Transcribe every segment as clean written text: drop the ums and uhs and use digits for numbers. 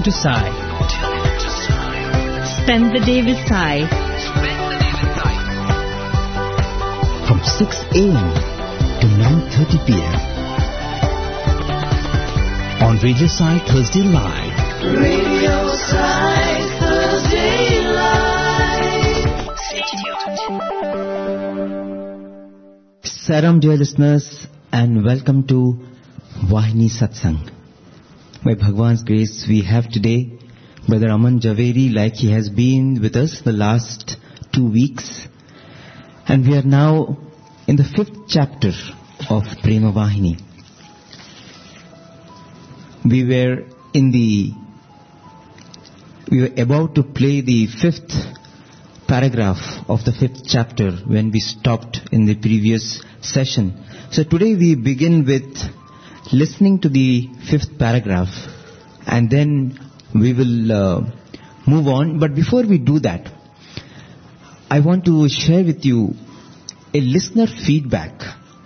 into Sai. Spend the day with Sai. From 6 a.m. to 9:30 p.m. on Radio Sai Thursday Live. Radio Sai Thursday Live. Saram dear listeners, and welcome to Vahini Satsang. By Bhagwan's grace, we have today Brother Aman Javeri, like he has been with us the last 2 weeks. And we are now in the 5th chapter of Prema Vahini. We were about to play the 5th paragraph of the 5th chapter when we stopped in the previous session. So today we begin with listening to the 5th paragraph, and then we will move on. But before we do that, I want to share with you a listener feedback.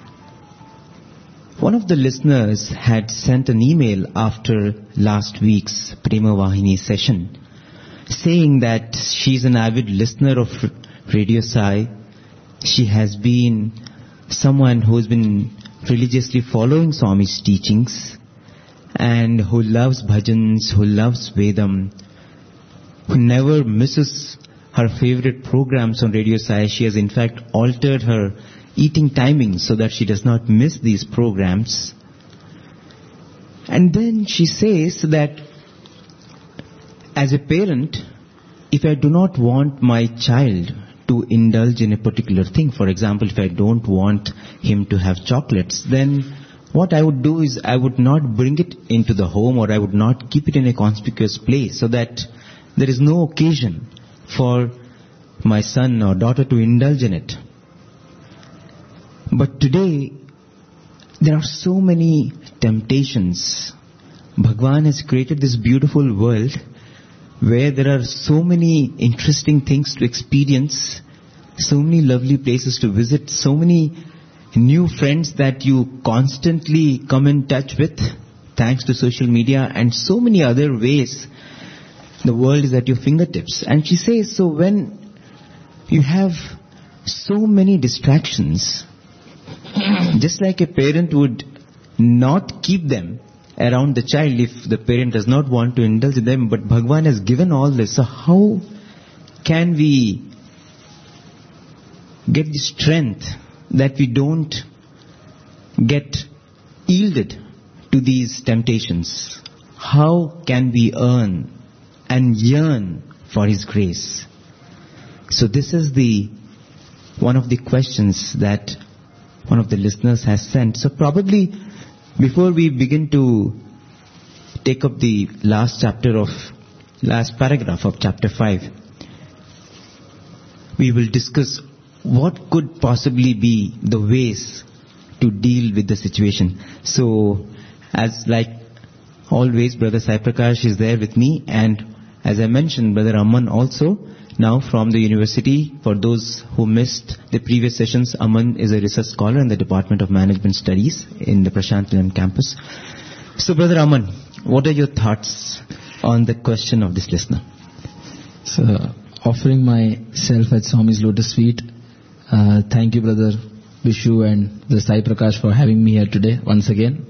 One of the listeners had sent an email after last week's Prema Vahini session saying that she's an avid listener of Radio Sai. She has been someone who has been religiously following Swami's teachings and who loves bhajans, who loves Vedam, who never misses her favorite programs on Radio Sai. She has in fact altered her eating timings so that she does not miss these programs. And then she says that as a parent, if I do not want my child to indulge in a particular thing, for example, if I don't want him to have chocolates, then what I would do is I would not bring it into the home, or I would not keep it in a conspicuous place so that there is no occasion for my son or daughter to indulge in it. But today, there are so many temptations. Bhagwan has created this beautiful world where there are so many interesting things to experience, so many lovely places to visit, so many new friends that you constantly come in touch with thanks to social media, and so many other ways the world is at your fingertips. And she says, so when you have so many distractions, just like a parent would not keep them around the child if the parent does not want to indulge in them, but Bhagwan has given all this. So how can we get the strength that we don't get yielded to these temptations? How can we earn and yearn for His grace? So this is one of the questions that one of the listeners has sent. So probably before we begin to take up the last paragraph of chapter 5, we will discuss what could possibly be the ways to deal with the situation. So, as like always, Brother Sai Prakash is there with me, and as I mentioned, Brother Aman also, now from the university. For those who missed the previous sessions, Aman is a research scholar in the Department of Management Studies in the Prashant Nilayam campus. So, Brother Aman, what are your thoughts on the question of this listener? So, offering myself at Swami's Lotus Feet, thank you, Brother Vishu and the Sai Prakash, for having me here today once again.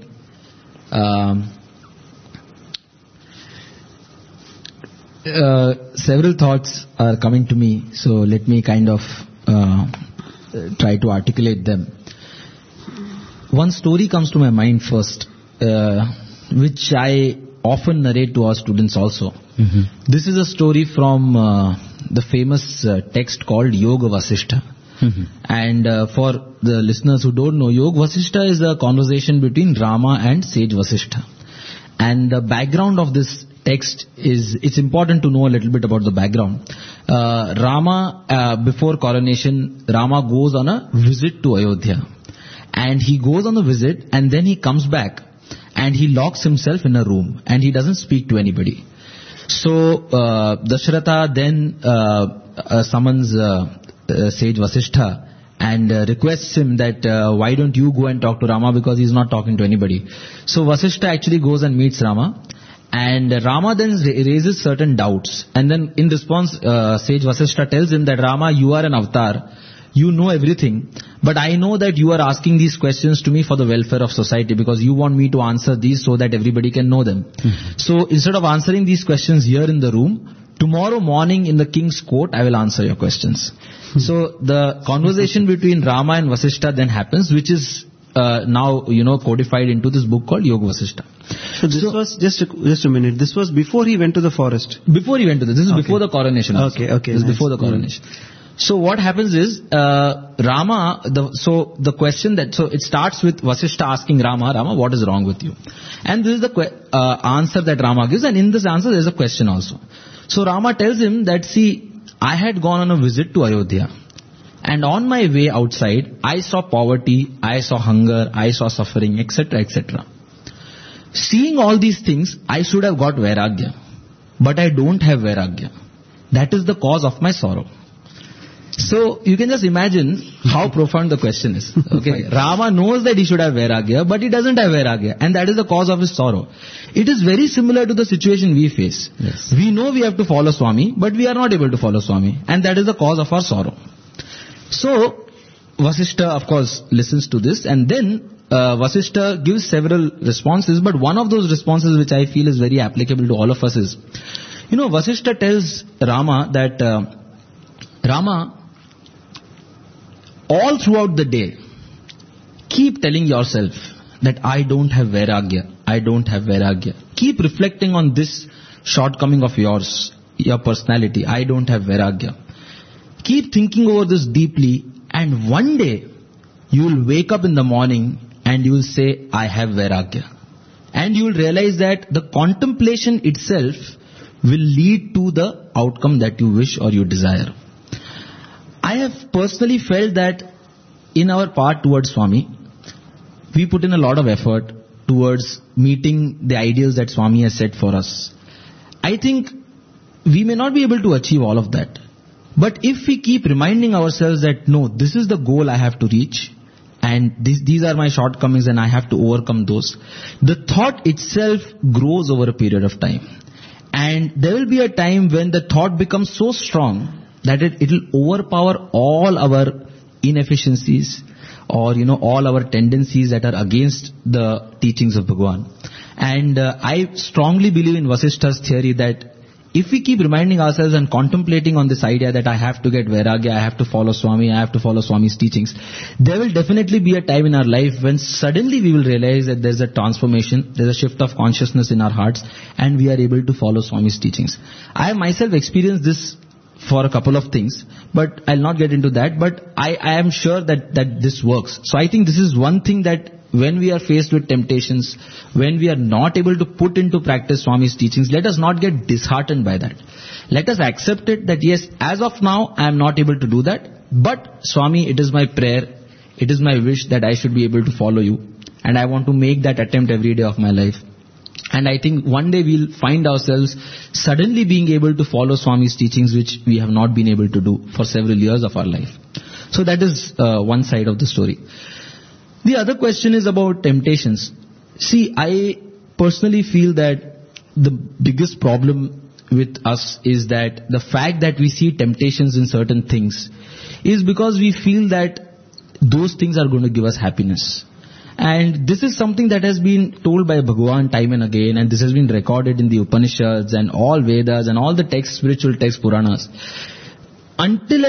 Several thoughts are coming to me, so let me kind of try to articulate them. One story comes to my mind first, which I often narrate to our students also. Mm-hmm. This is a story from the famous text called Yoga Vasishtha. Mm-hmm. And for the listeners who don't know, Yoga Vasishtha is a conversation between Rama and sage Vasishtha. And the background of this text is, it's important to know a little bit about the background. Rama, before coronation, Rama goes on a visit to Ayodhya. And he goes on a visit, and then he comes back and he locks himself in a room and he doesn't speak to anybody. So Dashratha then summons sage Vasishtha and requests him that why don't you go and talk to Rama, because he's not talking to anybody. So Vasishtha actually goes and meets Rama, And Rama then raises certain doubts. And then in response, sage Vasishtha tells him that Rama, you are an avatar. You know everything. But I know that you are asking these questions to me for the welfare of society, because you want me to answer these so that everybody can know them. So instead of answering these questions here in the room, tomorrow morning in the king's court, I will answer your questions. So the conversation between Rama and Vasishtha then happens, which is now, codified into this book called Yoga Vasishtha. So this was just a minute. This was before he went to the forest. Before he went to this is before the coronation. Okay. This is Nice. before the coronation. So what happens is, Rama, the question so it starts with Vasishtha asking Rama, what is wrong with you? And this is the answer that Rama gives, and in this answer there is a question also. So Rama tells him that, see, I had gone on a visit to Ayodhya, and on my way outside, I saw poverty, I saw hunger, I saw suffering, etc., etc. Seeing all these things, I should have got Vairagya, but I don't have Vairagya. That is the cause of my sorrow. So you can just imagine how profound the question is. Okay, Rama knows that he should have Vairagya, but he doesn't have Vairagya, and that is the cause of his sorrow. It is very similar to the situation we face. Yes. We know we have to follow Swami, but we are not able to follow Swami, and that is the cause of our sorrow. So Vasishtha, of course, listens to this, and then Vasishtha gives several responses, but one of those responses which I feel is very applicable to all of us is, Vasishtha tells Rama that, Rama, all throughout the day, keep telling yourself that I don't have Vairagya, I don't have Vairagya. Keep reflecting on this shortcoming of yours, your personality, I don't have Vairagya. Keep thinking over this deeply, and one day you will wake up in the morning and you will say, I have Vairagya. And you will realize that the contemplation itself will lead to the outcome that you wish or you desire. I have personally felt that in our path towards Swami, we put in a lot of effort towards meeting the ideals that Swami has set for us. I think we may not be able to achieve all of that. But if we keep reminding ourselves that, no, this is the goal I have to reach, and these are my shortcomings and I have to overcome those, the thought itself grows over a period of time. And there will be a time when the thought becomes so strong that it will overpower all our inefficiencies or, all our tendencies that are against the teachings of Bhagwan. And I strongly believe in Vasishtha's theory that if we keep reminding ourselves and contemplating on this idea that I have to get Vairagya, I have to follow Swami, I have to follow Swami's teachings, there will definitely be a time in our life when suddenly we will realize that there's a transformation, there's a shift of consciousness in our hearts, and we are able to follow Swami's teachings. I have myself experienced this for a couple of things, but I'll not get into that, but I am sure that this works. So I think this is one thing that when we are faced with temptations, when we are not able to put into practice Swami's teachings, let us not get disheartened by that. Let us accept it that yes, as of now, I am not able to do that, but Swami, it is my prayer, it is my wish that I should be able to follow you, and I want to make that attempt every day of my life. And I think one day we'll find ourselves suddenly being able to follow Swami's teachings, which we have not been able to do for several years of our life. So that is one side of the story. The other question is about temptations. See, I personally feel that the biggest problem with us is that the fact that we see temptations in certain things is because we feel that those things are going to give us happiness. And this is something that has been told by Bhagwan time and again, and this has been recorded in the Upanishads and all Vedas and all the texts, spiritual texts, Puranas. Until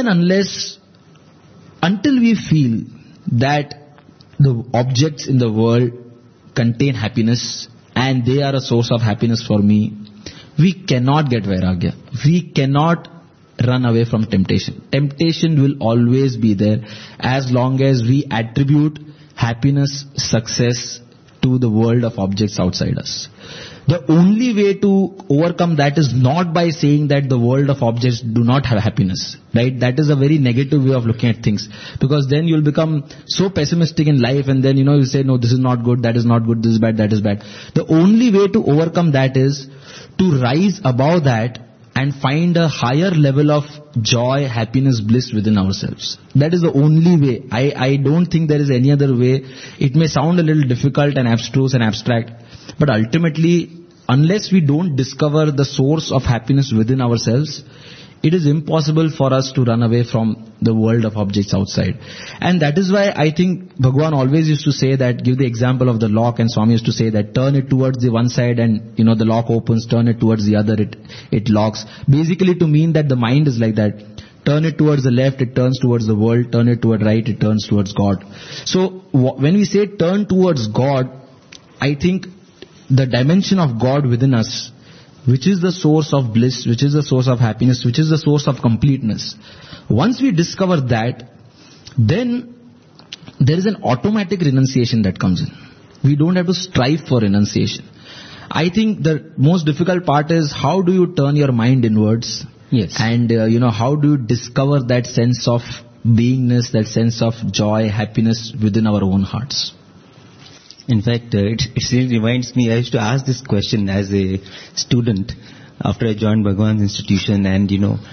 we feel that the objects in the world contain happiness and they are a source of happiness for me, we cannot get Vairagya. We cannot run away from temptation. Temptation will always be there as long as we attribute happiness, success to the world of objects outside us. The only way to overcome that is not by saying that the world of objects do not have happiness, right? That is a very negative way of looking at things, because then you'll become so pessimistic in life, and then you say, no, this is not good, that is not good, this is bad, that is bad. The only way to overcome that is to rise above that and find a higher level of joy, happiness, bliss within ourselves. That is the only way. I don't think there is any other way. It may sound a little difficult and abstruse and abstract, but ultimately unless we don't discover the source of happiness within ourselves, it is impossible for us to run away from the world of objects outside. And that is why I think Bhagwan always used to say that, give the example of the lock, and Swami used to say that turn it towards the one side and, the lock opens, turn it towards the other, it locks. Basically to mean that the mind is like that. Turn it towards the left, it turns towards the world. Turn it toward right, it turns towards God. So when we say turn towards God, I think the dimension of God within us, which is the source of bliss, which is the source of happiness, which is the source of completeness. Once we discover that, then there is an automatic renunciation that comes in. We don't have to strive for renunciation. I think the most difficult part is how do you turn your mind inwards? Yes. And, how do you discover that sense of beingness, that sense of joy, happiness within our own hearts? In fact, it really reminds me, I used to ask this question as a student after I joined Bhagwan's institution, and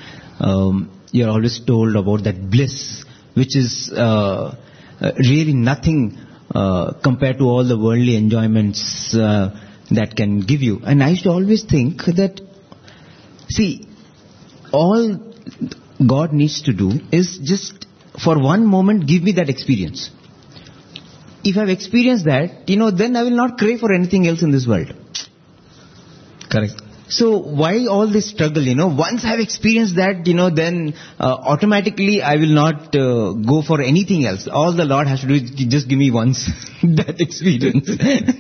you're always told about that bliss, which is really nothing compared to all the worldly enjoyments that can give you. And I used to always think that, see, all God needs to do is just for one moment give me that experience. If I've experienced that, then I will not crave for anything else in this world. Correct. So why all this struggle, Once I've experienced that, then automatically I will not go for anything else. All the Lord has to do is just give me once that experience.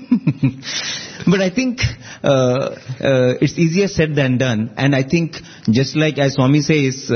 But I think it's easier said than done. And I think just like as Swami says,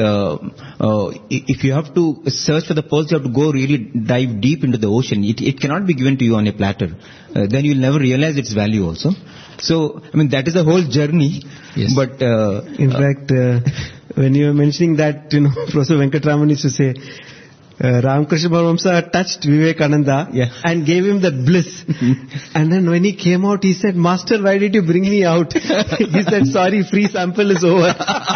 if you have to search for the pearls, you have to go really dive deep into the ocean. It cannot be given to you on a platter. Then you'll never realize its value also. So, that is the whole journey. Yes. But in fact, when you were mentioning that, Professor Venkatraman used to say, Ramakrishna Paramahamsa touched Vivekananda and gave him that bliss. And then when he came out, he said, Master, why did you bring me out? He said, sorry, free sample is over.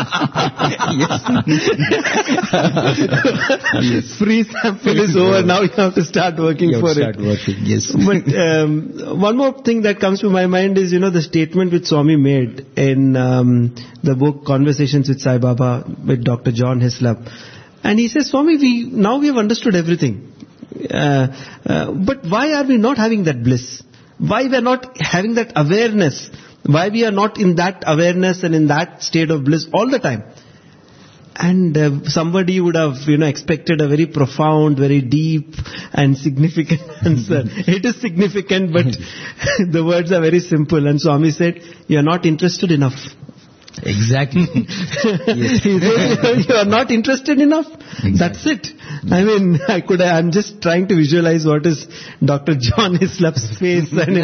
Yes. Free sample is over. Now you have to start working for it. Yes. But one more thing that comes to my mind is, the statement which Swami made in the book Conversations with Sai Baba with Dr. John Hislop. And he says, Swami, we have understood everything. But why are we not having that bliss? Why we are not having that awareness? Why we are not in that awareness and in that state of bliss all the time? And somebody would have, expected a very profound, very deep and significant answer. It is significant, but the words are very simple. And Swami said, you are not interested enough. Exactly. You are not interested enough. Exactly. That's it. I'm just trying to visualize what is Dr. John Hislop's face and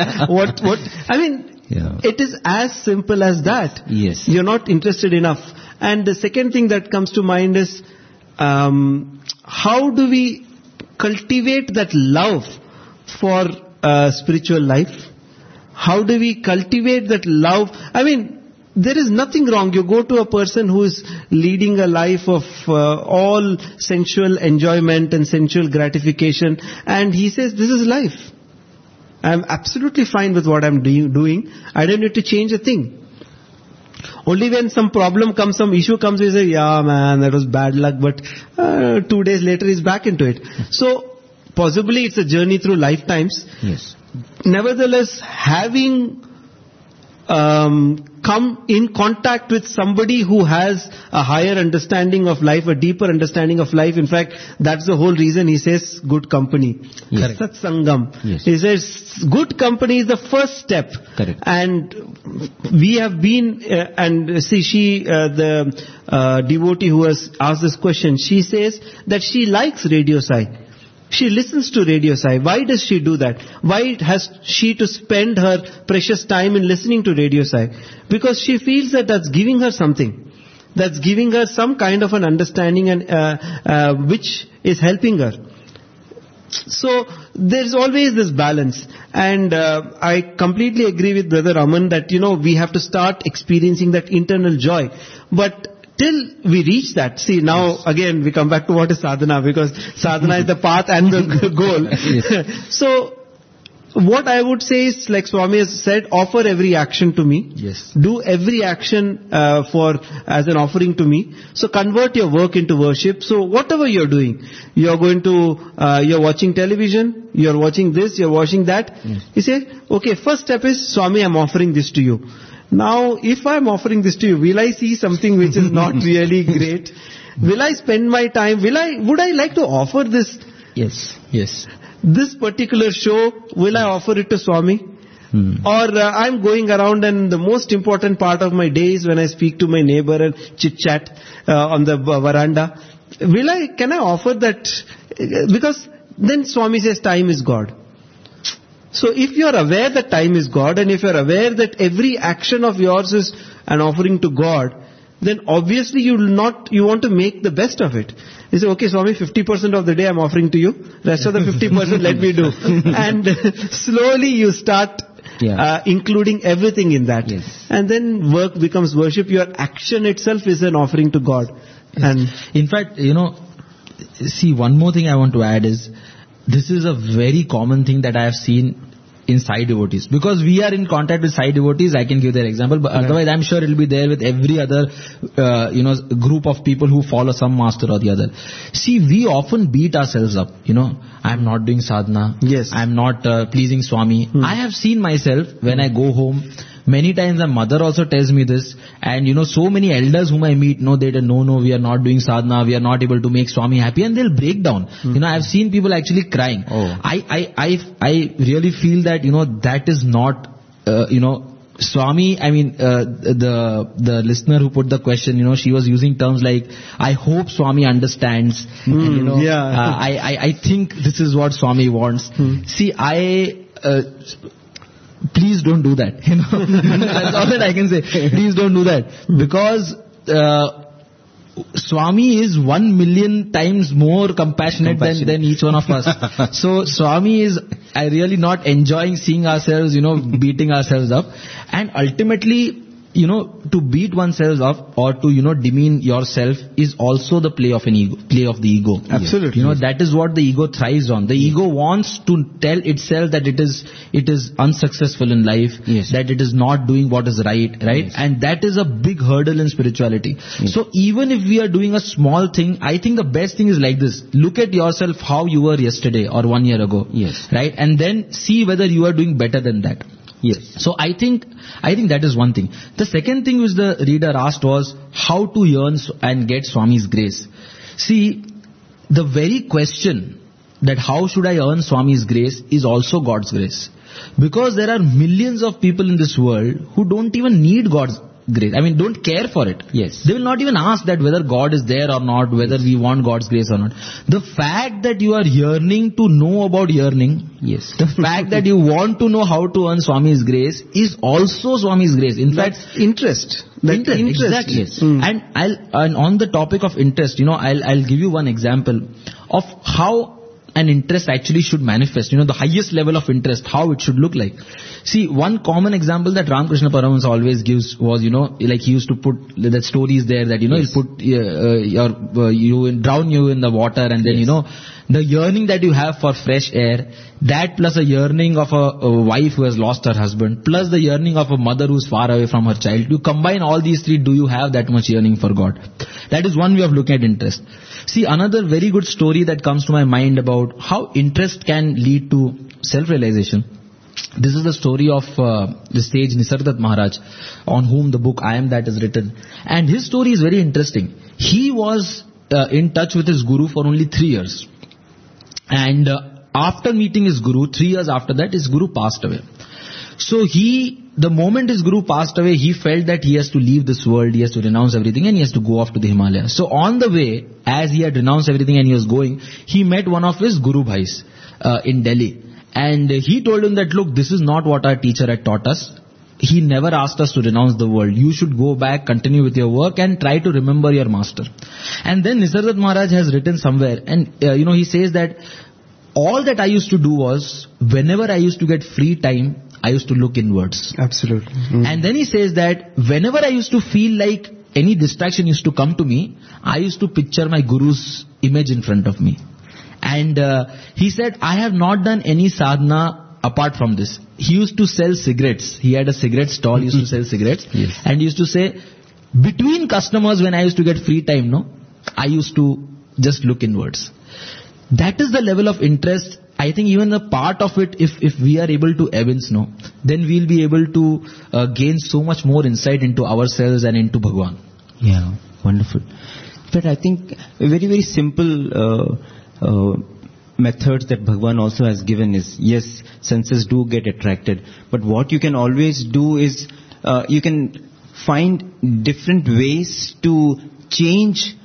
it is as simple as that. Yes. You're not interested enough. And the second thing that comes to mind is, how do we cultivate that love for spiritual life? How do we cultivate that love? There is nothing wrong. You go to a person who is leading a life of all sensual enjoyment and sensual gratification, and he says, this is life. I'm absolutely fine with what I'm doing. I don't need to change a thing. Only when some problem comes, some issue comes, we say, yeah man, that was bad luck, but 2 days later he's back into it. So, possibly it's a journey through lifetimes. Yes. Nevertheless, having come in contact with somebody who has a higher understanding of life, a deeper understanding of life. In fact, that's the whole reason he says good company. Yes. Satsangam. Yes. He says good company is the first step. Correct. And we have been, the devotee who has asked this question, she says that she likes Radio Sai. She listens to Radio Sai. Why does she do that? Why has she to spend her precious time in listening to Radio Sai? Because she feels that that's giving her something. That's giving her some kind of an understanding and which is helping her. So there's always this balance. And I completely agree with Brother Aman that, we have to start experiencing that internal joy. But till we reach that, see now again we come back to what is sadhana, because sadhana is the path and the goal. Yes. So what I would say is, like Swami has said, offer every action to me. Yes. Do every action as an offering to me. So convert your work into worship. So whatever you're doing, you're watching television, you're watching this, you're watching that. Yes. You say, okay, first step is, Swami, I'm offering this to you. Now, if I'm offering this to you, will I see something which is not really great? Will I spend my time? Would I like to offer this particular show? Will I offer it to Swami? Or I'm going around, and the most important part of my day is when I speak to my neighbor and chit chat on the veranda. Can I offer that? Because then Swami says time is God. So if you are aware that time is God, and if you are aware that every action of yours is an offering to God, then obviously you want to make the best of it. You say, okay, Swami, 50% of the day I'm offering to you, rest of the 50% let me do. And slowly you start including everything in that. Yes. And then work becomes worship. Your action itself is an offering to God. Yes. And in fact, see, one more thing I want to add is, this is a very common thing that I have seen in Sai devotees. Because we are in contact with Sai devotees, I can give their example, but otherwise I'm sure it will be there with every other, group of people who follow some master or the other. See, we often beat ourselves up, I'm not doing sadhana. Yes. I'm not pleasing Swami. I have seen myself when I go home. Many times my mother also tells me this, and so many elders whom I meet, they tell, no, we are not doing sadhana, we are not able to make Swami happy, and they'll break down. I have seen people actually crying. Oh. I really feel that, that is not, Swami, the listener who put the question, she was using terms like, I hope Swami understands. And, I think this is what Swami wants. See, please don't do that. That's all that I can say. Please don't do that. Because Swami is 1 million times more compassionate than each one of us. So Swami is really not enjoying seeing ourselves, beating ourselves up. And ultimately, to beat oneself up or to, demean yourself is also the play of the ego. Absolutely. That is what the ego thrives on. The ego wants to tell itself that it is unsuccessful in life, that it is not doing what is right? Yes. And that is a big hurdle in spirituality. Yes. So even if we are doing a small thing, I think the best thing is like this. Look at yourself how you were yesterday or 1 year ago. Yes. Right? And then see whether you are doing better than that. Yes. So I think that is one thing. The second thing which the reader asked was how to earn and get Swami's grace. See, the very question that how should I earn Swami's grace is also God's grace. Because there are millions of people in this world who don't even need God's grace. Don't care for it. Yes. They will not even ask that whether God is there or not, whether we want God's grace or not. The fact that you are yearning to know about yearning, the fact that you want to know how to earn Swami's grace is also Swami's grace. In fact, interest. Exactly. Yes. And on the topic of interest, I'll give you one example of how an interest actually should manifest, the highest level of interest, how it should look like. See, one common example that Ramakrishna Paramahansa always gives was, like he used to put that stories there that, he'll put drown you in the water, and then, the yearning that you have for fresh air, that plus a yearning of a wife who has lost her husband, plus the yearning of a mother who's far away from her child, you combine all these three, do you have that much yearning for God? That is one way of looking at interest. See, another very good story that comes to my mind about how interest can lead to self-realization. This is the story of the sage Nisargadatta Maharaj, on whom the book I Am That is written. And his story is very interesting. He was in touch with his guru for only 3 years. And after meeting his guru, 3 years after that, his guru passed away. So the moment his guru passed away, he felt that he has to leave this world, he has to renounce everything, and he has to go off to the Himalayas. So on the way, as he had renounced everything and he was going, he met one of his guru bhais in Delhi. And he told him that, look, this is not what our teacher had taught us. He never asked us to renounce the world. You should go back, continue with your work, and try to remember your master. And then Nisargadatta Maharaj has written somewhere, and he says that all that I used to do was, whenever I used to get free time, I used to look inwards. Absolutely. And then he says that whenever I used to feel like any distraction used to come to me, I used to picture my guru's image in front of me. And he said, I have not done any sadhana apart from this. He used to sell cigarettes. He had a cigarette stall. He used to sell cigarettes. Yes. And he used to say, between customers, when I used to get free time, no, I used to just look inwards. That is the level of interest. I think even a part of it, if we are able to evince, no, then we'll be able to gain so much more insight into ourselves and into Bhagwan. Yeah, wonderful. But I think a very, very simple methods that Bhagwan also has given is, yes, senses do get attracted. But what you can always do is, you can find different ways to change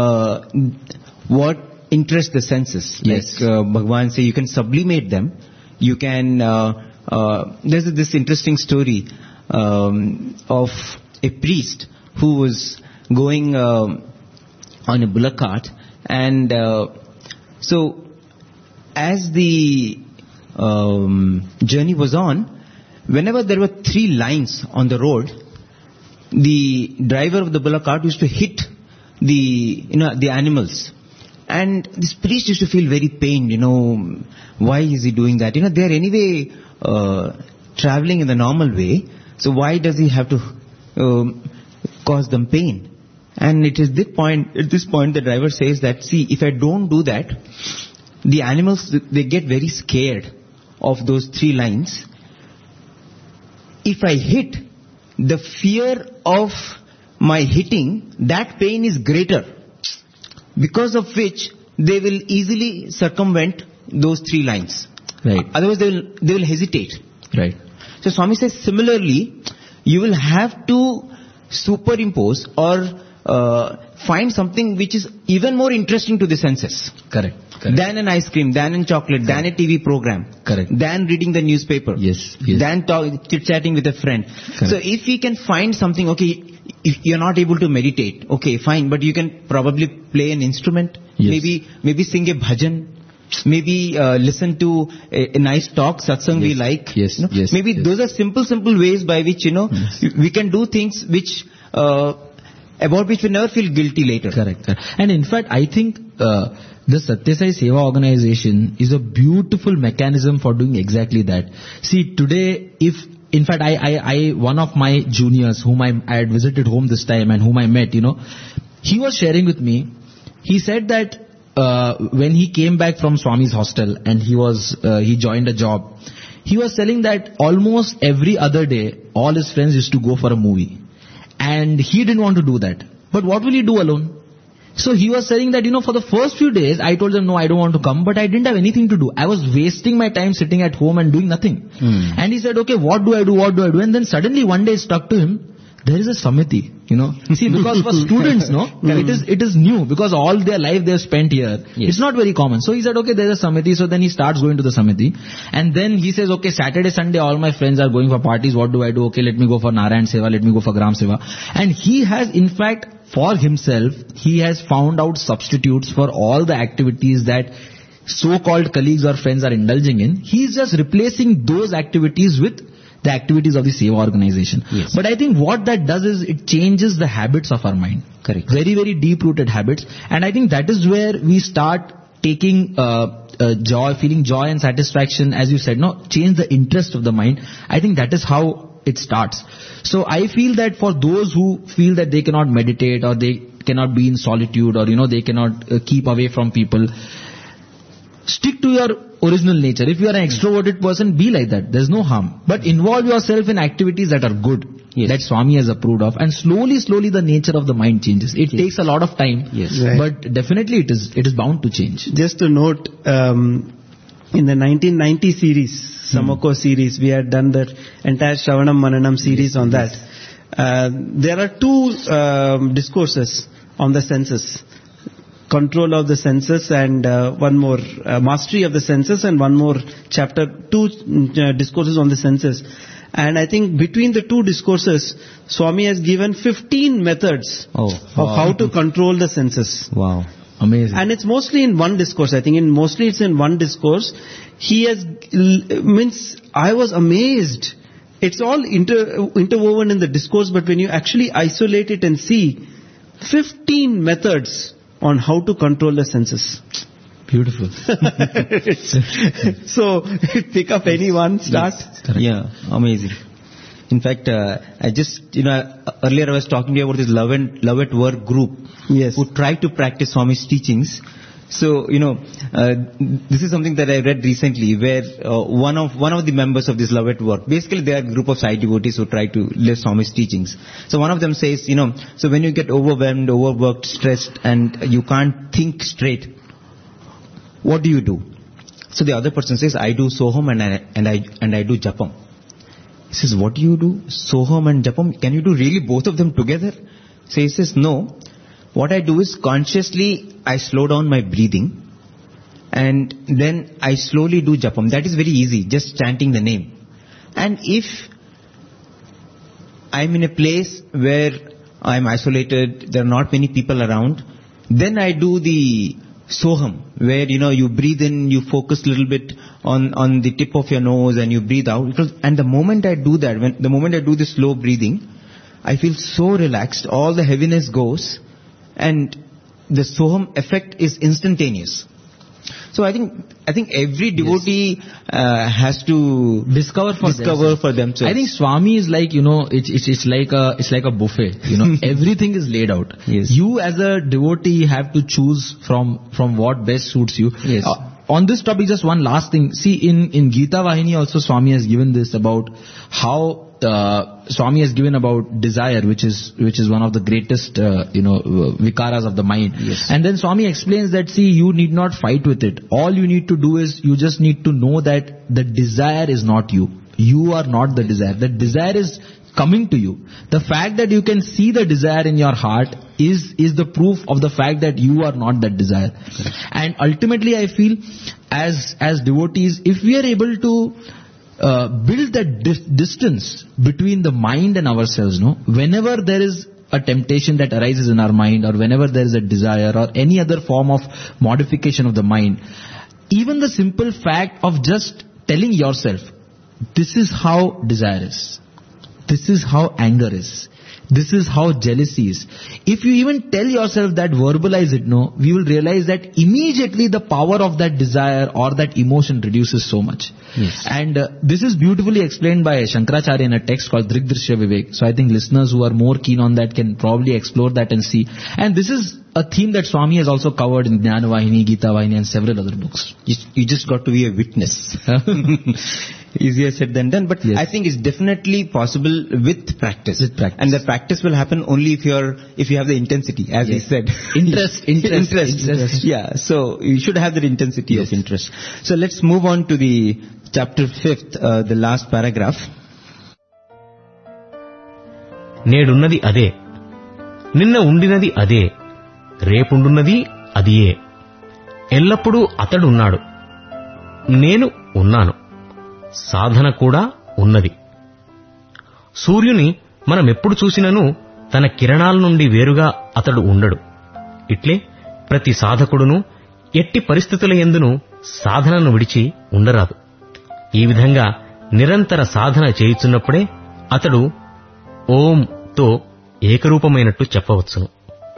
what interests the senses. Yes. Like Bhagwan say, you can sublimate them. You can, there's this interesting story of a priest who was going on a bullock cart, and so as the journey was on, whenever there were 3 lines on the road, the driver of the bullock cart used to hit the animals. And this priest used to feel very pained, why is he doing that? They are anyway traveling in the normal way, so why does he have to cause them pain? And at this point the driver says that, see, if I don't do that, the animals, they get very scared of those 3 lines. If I hit, the fear of my hitting, that pain is greater, because of which they will easily circumvent those 3 lines. Right. Otherwise they will hesitate. Right. So Swami says, similarly, you will have to superimpose or find something which is even more interesting to the senses. Correct. Than an ice cream, than a chocolate, than a TV program. Correct. Than reading the newspaper. Yes. Than chit-chatting with a friend. Correct. So if we can find something, okay, if you're not able to meditate, okay, fine, but you can probably play an instrument. Yes. Maybe sing a bhajan. Maybe listen to a nice talk, satsang we like. Yes. Yes. Maybe yes. those are simple ways by which, Yes. we can do things which, about which we never feel guilty later. Correct. And in fact, I think the Satya Sai Seva organization is a beautiful mechanism for doing exactly that. See, today, in fact, I one of my juniors whom I had visited home this time and whom I met, he was sharing with me. He said that when he came back from Swami's hostel and he joined a job, he was telling that almost every other day, all his friends used to go for a movie. And he didn't want to do that. But what will he do alone? So he was saying that, for the first few days, I told him, no, I don't want to come, but I didn't have anything to do. I was wasting my time sitting at home and doing nothing. And he said, okay, what do I do? And then suddenly one day it struck to him, there is a samiti, See, because for students, it is new, because all their life they have spent here. Yes. It's not very common. So he said, okay, there is a samiti. So then he starts going to the samiti. And then he says, okay, Saturday, Sunday, all my friends are going for parties. What do I do? Okay, let me go for Narayan Seva. Let me go for Gram Seva. And he has, in fact, for himself, he has found out substitutes for all the activities that so-called colleagues or friends are indulging in. He is just replacing those activities with the activities of the Seva organization. Yes. But I think what that does is it changes the habits of our mind. Correct. Very, very deep-rooted habits. And I think that is where we start taking joy, feeling joy and satisfaction, as you said, change the interest of the mind. I think that is how it starts. So I feel that for those who feel that they cannot meditate or they cannot be in solitude or, they cannot keep away from people, stick to your original nature. If you are an extroverted person, be like that. There's no harm. But involve yourself in activities that are good, that Swami has approved of. And slowly the nature of the mind changes. It takes a lot of time, Right. but definitely it is bound to change. Just to note, in the 1990 series, Samako series, we had done the entire Shravanam Mananam series on that. There are 2 discourses on the senses. Control of the senses and one more, mastery of the senses, and one more chapter, 2 discourses on the senses. And I think between the 2 discourses, Swami has given 15 methods of how to control the senses. Wow. Amazing. And it's mostly in one discourse. I think mostly it's in one discourse. He has, I was amazed. It's all interwoven in the discourse, but when you actually isolate it and see 15 methods on how to control the senses. Beautiful. So, pick up anyone, start. Yes, correct. Yeah, amazing. In fact, I just, earlier I was talking to you about this love at work group. Yes. Who try to practice Swami's teachings. So, this is something that I read recently where one of the members of this love at work, basically they are a group of Sai devotees who try to live Swami's teachings. So one of them says, so when you get overwhelmed, overworked, stressed and you can't think straight, what do you do? So the other person says, I do Soham and I do Japam. He says, what do you do? Soham and Japam? Can you do really both of them together? So he says, no. What I do is consciously I slow down my breathing and then I slowly do Japam. That is very easy, just chanting the name. And if I'm in a place where I'm isolated, there are not many people around, then I do the Soham, where you breathe in, you focus a little bit on the tip of your nose and you breathe out. And the moment I do that, the moment I do the slow breathing, I feel so relaxed, all the heaviness goes, and the Soham effect is instantaneous. So I think every devotee has to discover for themselves. I think Swami is like, it's like a buffet. Everything is laid out. Yes. You as a devotee have to choose from what best suits you. Yes. On this topic, just one last thing. See, in Gita Vahini also Swami has given this about how Swami has given about desire, which is one of the greatest, vikaras of the mind. Yes. And then Swami explains that, see, you need not fight with it. All you need to do is, you just need to know that the desire is not you. You are not the desire. The desire is coming to you. The fact that you can see the desire in your heart is the proof of the fact that you are not that desire. Correct. And ultimately I feel, as devotees, if we are able to build that distance between the mind and ourselves, whenever there is a temptation that arises in our mind, or whenever there is a desire or any other form of modification of the mind, even the simple fact of just telling yourself, this is how desire is, this is how anger is, this is how jealousy is. If you even tell yourself that, verbalize it, we will realize that immediately the power of that desire or that emotion reduces so much. Yes. And this is beautifully explained by Shankaracharya in a text called Drigdrishya Vivek. So I think listeners who are more keen on that can probably explore that and see. And this is a theme that Swami has also covered in Jnana Vahini, Gita Vahini and several other books. You just got to be a witness. Easier said than done, but yes. I think it's definitely possible with practice. And the practice will happen only if you have the intensity, as he said. Interest. Yeah, so you should have that intensity of interest. So let's move on to the chapter 5th, the last paragraph. నేడున్నది అదే, నిన్న ఉండినది అదే, రేపుండున్నది అదియే. ఎల్లప్పుడూ అతడున్నాడు, నేను ఉన్నాను, సాధన కూడా ఉన్నది. సూర్యుని మనమెప్పుడు చూసినను తన కిరణాల నుండి వేరుగా అతడు ఉండడు. ఇట్లే ప్రతి సాధకుడును ఎట్టి పరిస్థితుల యందును సాధనను విడిచి ఉండరాదు. ఈ విధంగా నిరంతర సాధన చేయుచున్నప్పుడే అతడు ఓం తో ఏకరూపమైనట్టు చెప్పవచ్చును.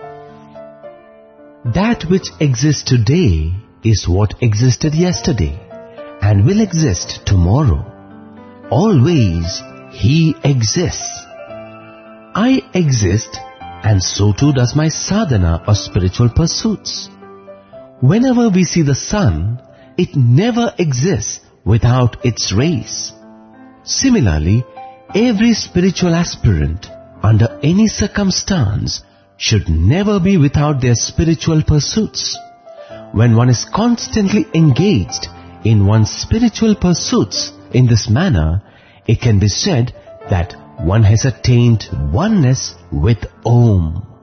That which exists today is what existed yesterday and will exist tomorrow. Always He exists. I exist, and so too does my sadhana or spiritual pursuits. Whenever we see the sun, it never exists without its rays. Similarly, every spiritual aspirant, under any circumstance, should never be without their spiritual pursuits. When one is constantly engaged in one's spiritual pursuits in this manner, it can be said that one has attained oneness with Om.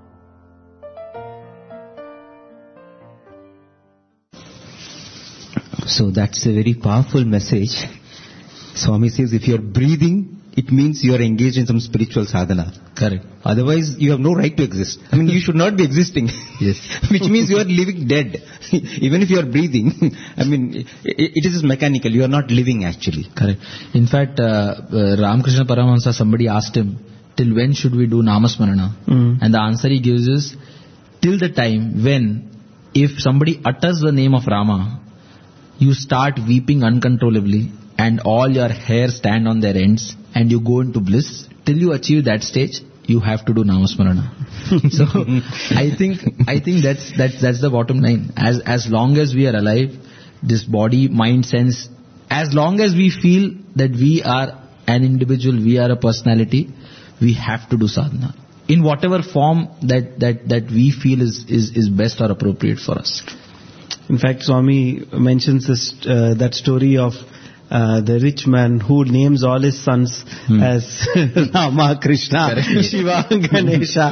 So that's a very powerful message. Swami says if you're breathing, it means you are engaged in some spiritual sadhana. Correct. Otherwise, you have no right to exist. I mean, you should not be existing. Yes. Which means you are living dead. Even if you are breathing, I mean, it is just mechanical. You are not living actually. Correct. In fact, Ramakrishna Paramahamsa, somebody asked him, till when should we do Namasmarana? And the answer he gives is, till the time when if somebody utters the name of Rama, you start weeping uncontrollably and all your hair stand on their ends and you go into bliss. Till you achieve that stage, you have to do Namasmarana. So I think that's the bottom line. As long as we are alive, this body, mind, sense, as long as we feel that we are an individual, we are a personality, we have to do sadhana in whatever form that we feel is best or appropriate for us. In fact, Swami mentions that story of the rich man who names all his sons as Rama, Krishna, Shiva, Ganesha,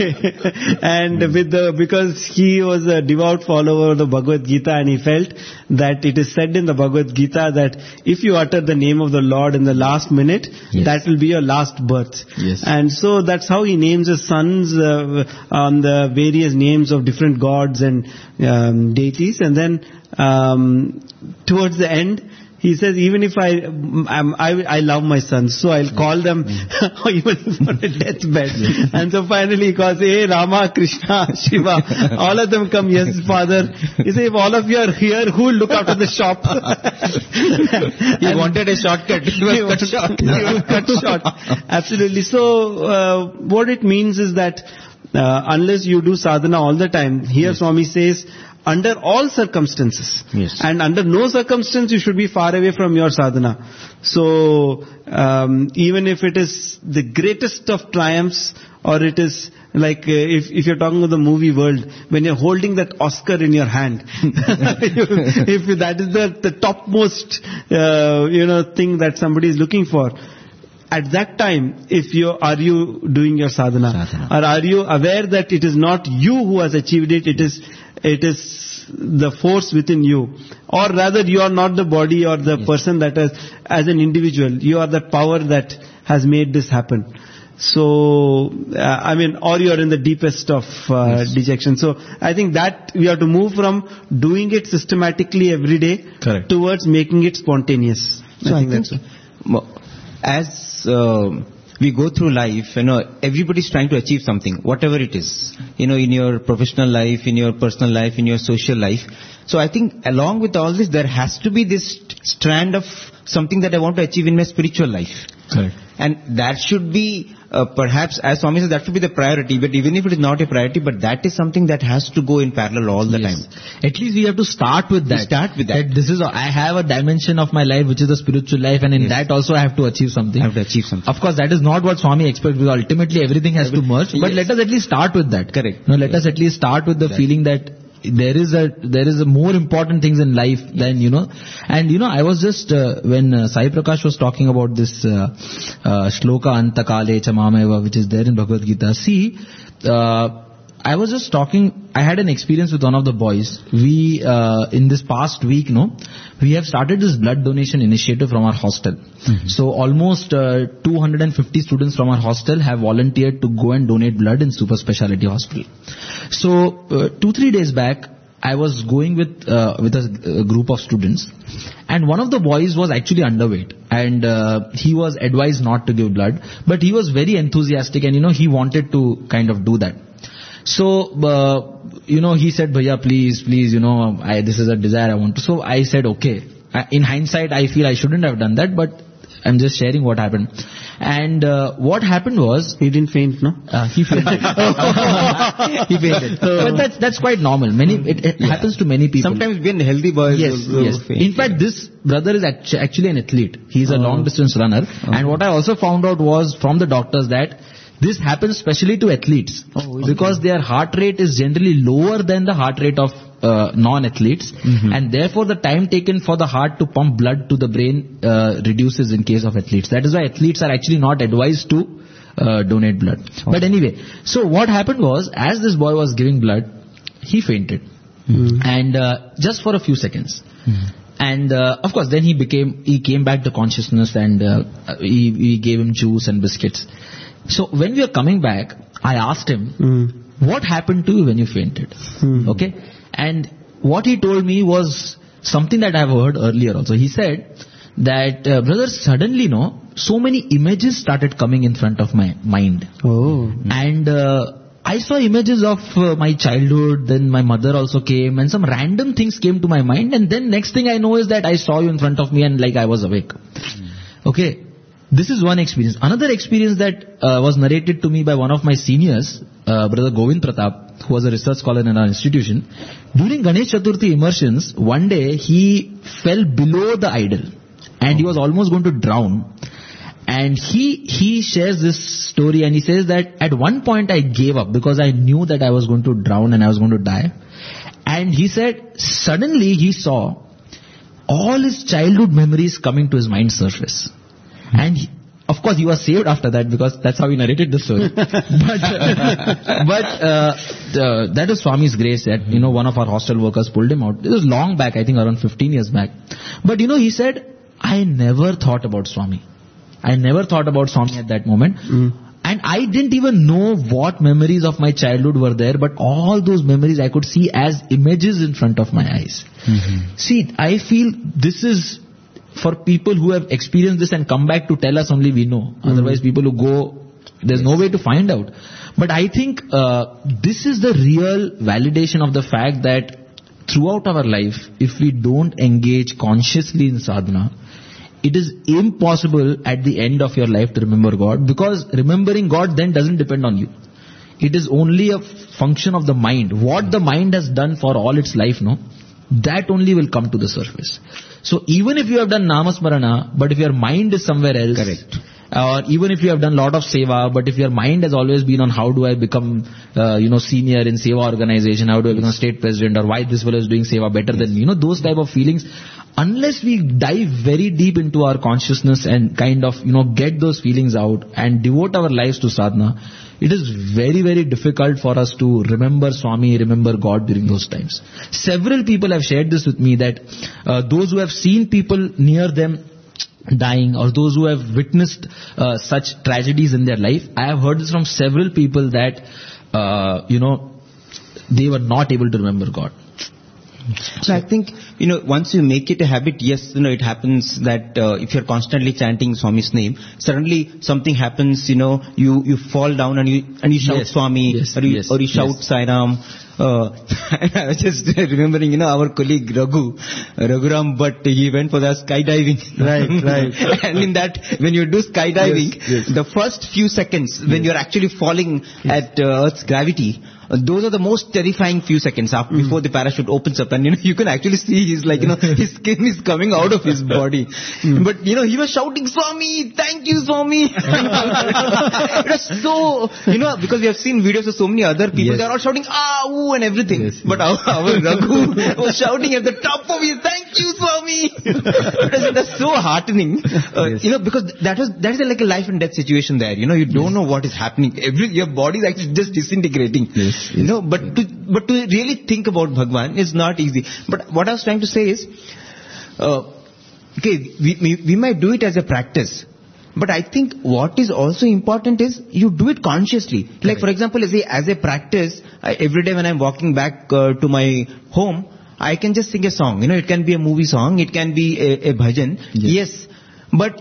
and because he was a devout follower of the Bhagavad Gita, and he felt that it is said in the Bhagavad Gita that if you utter the name of the Lord in the last minute, that will be your last birth. Yes. And so that's how he names his sons on the various names of different gods and deities, and then towards the end, he says, even if I love my sons, so I'll call them even on a deathbed. And so finally he calls, hey, Rama, Krishna, Shiva, all of them come, yes, Father. He says, if all of you are here, who will look after the shop? He wanted a shortcut. He was cut short. Absolutely. So what it means is that unless you do sadhana all the time, here Swami says, under all circumstances. Yes. And under no circumstance you should be far away from your sadhana. So, even if it is the greatest of triumphs, or it is like, if you're talking about the movie world, when you're holding that Oscar in your hand, if that is the topmost, thing that somebody is looking for, at that time, are you doing your sadhana? Or are you aware that it is not you who has achieved it, it is the force within you? Or rather, you are not the body or the person that as an individual, you are the power that has made this happen. So, or you are in the deepest of dejection. So, I think that we have to move from doing it systematically every day towards making it spontaneous. So I think as we go through life, everybody's trying to achieve something, whatever it is, in your professional life, in your personal life, in your social life. So I think along with all this, there has to be this strand of something that I want to achieve in my spiritual life. Correct. And that should be, perhaps, as Swami says, that should be the priority. But even if it is not a priority, but that is something that has to go in parallel all the time. At least we have to start with that. I have a dimension of my life which is the spiritual life, and in that also I have to achieve something. Of course, that is not what Swami expects, because ultimately everything has to merge. But let us at least start with that. Correct. Let us at least start with the feeling that there is a more important things in life than, and I was just, when Sai Prakash was talking about this, shloka antakale chamameva, which is there in Bhagavad Gita. See, I was just talking, I had an experience with one of the boys. We, in this past week, we have started this blood donation initiative from our hostel. Mm-hmm. So almost 250 students from our hostel have volunteered to go and donate blood in super specialty hospital. So 2-3 days back, I was going with a group of students, and one of the boys was actually underweight, and he was advised not to give blood, but he was very enthusiastic, and he wanted to kind of do that. So, he said, Bhaiya, please, this is a desire I want to. So I said, okay. In hindsight, I feel I shouldn't have done that, but I'm just sharing what happened. And what happened was, he didn't faint, no? He fainted. He fainted. But that's quite normal. It happens to many people. Sometimes being healthy boys. Yes. In fact, this brother is actually an athlete. He's a long distance runner. And what I also found out was from the doctors that this happens especially to athletes, because their heart rate is generally lower than the heart rate of non-athletes, and therefore the time taken for the heart to pump blood to the brain reduces in case of athletes. That is why athletes are actually not advised to donate blood. But anyway, so what happened was, as this boy was giving blood, he fainted, and just for a few seconds. And of course, then he came back to consciousness, and we gave him juice and biscuits. So when we were coming back, I asked him, what happened to you when you fainted? Okay. And what he told me was something that I've heard earlier also. He said that, brother, suddenly, so many images started coming in front of my mind. And I saw images of my childhood, then my mother also came, and some random things came to my mind, and then next thing I know is that I saw you in front of me and like I was awake. Okay. This is one experience. Another experience that was narrated to me by one of my seniors, Brother Govind Pratap, who was a research scholar in our institution. During Ganesh Chaturthi immersions, one day he fell below the idol and he was almost going to drown. And he shares this story and he says that at one point I gave up because I knew that I was going to drown and I was going to die. And he said suddenly he saw all his childhood memories coming to his mind surface. And of course he was saved after that because that's how he narrated the story. But that was Swami's grace that, one of our hostel workers pulled him out. It was long back, I think around 15 years back. But he said, I never thought about Swami. I never thought about Swami at that moment. And I didn't even know what memories of my childhood were there, but all those memories I could see as images in front of my eyes. See, I feel this is for people who have experienced this and come back to tell us only we know. Otherwise people who go, there's no way to find out. But I think this is the real validation of the fact that throughout our life, if we don't engage consciously in sadhana, it is impossible at the end of your life to remember God, because remembering God then doesn't depend on you. It is only a function of the mind. What the mind has done for all its life, that only will come to the surface. So even if you have done namasmarana, but if your mind is somewhere else, correct, or even if you have done lot of seva, but if your mind has always been on how do I become, senior in seva organization, how do I become state president, or why this fellow is doing seva better than me, those type of feelings, unless we dive very deep into our consciousness and kind of, get those feelings out and devote our lives to sadhana, it is very, very difficult for us to remember Swami, remember God during those times. Several people have shared this with me that those who have seen people near them dying, or those who have witnessed such tragedies in their life, I have heard this from several people that, they were not able to remember God. So I think, once you make it a habit, yes, it happens that if you're constantly chanting Swami's name, suddenly something happens, you fall down and you shout Swami, or you shout Sai Ram. I was just remembering, our colleague Raghuram, but he went for the skydiving. Right. And in that, when you do skydiving, the first few seconds, when you're actually falling at Earth's gravity, those are the most terrifying few seconds before the parachute opens up, and you can actually see his his skin is coming out of his body. But he was shouting, Swami, thank you, Swami. It was so, because we have seen videos of so many other people, they're all shouting, ooh, and everything. But our Raghu was shouting at the top of his, thank you, Swami. It was so heartening, because that is like a life and death situation there. You don't know what is happening. Your body is actually just disintegrating. But to really think about Bhagwan is not easy. But what I was trying to say is, we might do it as a practice, but I think what is also important is you do it consciously. Like for example, as a practice, every day when I'm walking back to my home, I can just sing a song. It can be a movie song, it can be a bhajan. Yes. But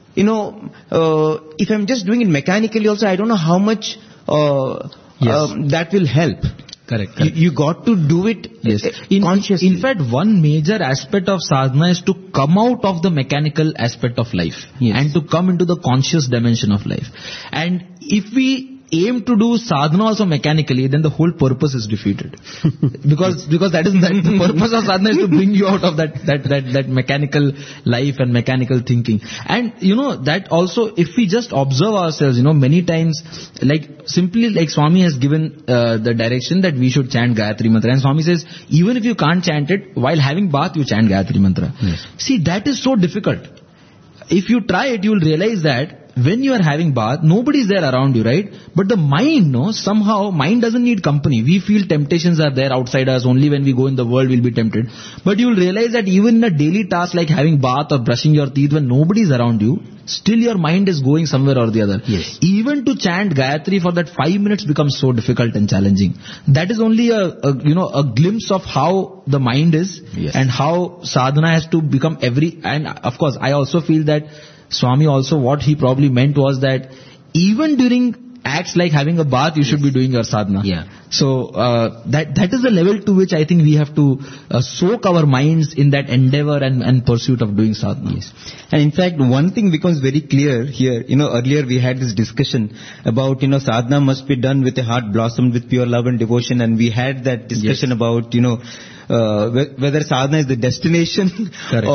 if I'm just doing it mechanically also, I don't know how much that will help. Correct. You got to do it consciously. In fact, one major aspect of sadhana is to come out of the mechanical aspect of life and to come into the conscious dimension of life. And if we aim to do sadhana also mechanically, then the whole purpose is defeated. because the purpose of sadhana is to bring you out of that mechanical life and mechanical thinking. And that also, if we just observe ourselves, many times, simply like Swami has given the direction that we should chant Gayatri Mantra, and Swami says, even if you can't chant it, while having bath, you chant Gayatri Mantra. See, that is so difficult. If you try it, you will realize that when you are having bath, nobody is there around you, right? But the mind, somehow, mind doesn't need company. We feel temptations are there outside us. Only when we go in the world we'll be tempted. But you will realize that even in a daily task like having bath or brushing your teeth, when nobody is around you, still your mind is going somewhere or the other. Yes. Even to chant Gayatri for that 5 minutes becomes so difficult and challenging. That is only a glimpse of how the mind is and how sadhana has to become and of course, I also feel that Swami also, what he probably meant was that even during acts like having a bath, you should be doing your sadhana. Yeah. So that is the level to which I think we have to soak our minds in that endeavor and pursuit of doing sadhana. Yes. And in fact, one thing becomes very clear here. Earlier we had this discussion about, sadhana must be done with a heart blossomed with pure love and devotion, and we had that discussion about, whether sadhana is the destination